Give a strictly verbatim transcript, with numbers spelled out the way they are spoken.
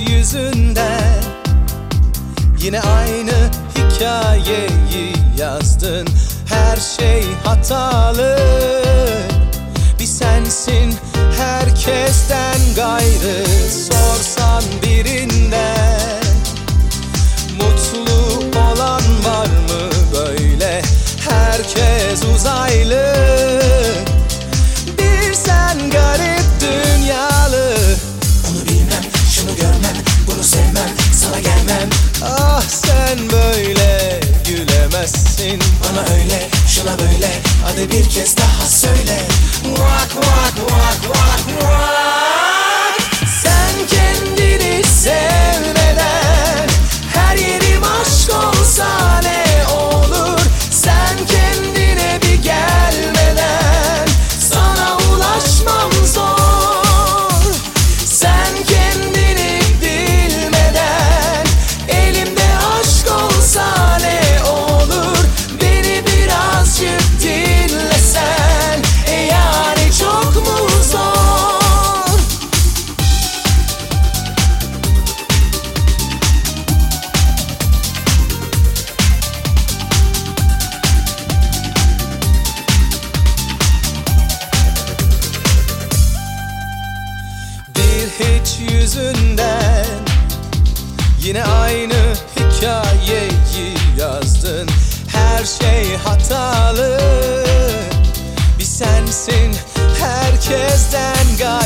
yüzünden yine aynı hikayeyi yazdın. Her şey hatalı, bir sensin herkesten gayrı. Sorsan birinden mutlu olan var mı böyle? Herkes uzaylı, bir sen garip dünyalı. Onu bilmem, şunu görmem, bunu sevmem, sana gelmem. Ah sen böyle gülemezsin. Bana öyle, şuna böyle, hadi bir kez daha söyle. Vak vak vak vak vak. Sen kendini sevmeden her yerim aşk olsa ne olur? Sen kendine bir gelmeden sana ulaşmam zor. Sen kendini bilmeden elimde aşk olsa ne olur? Beni birazcık dinlesen, e yani çok mu zor? Bir hiç yüzünden yine aynı hikayeyi yazdın. Her şey hatalı, bir sensin herkesten gayrı.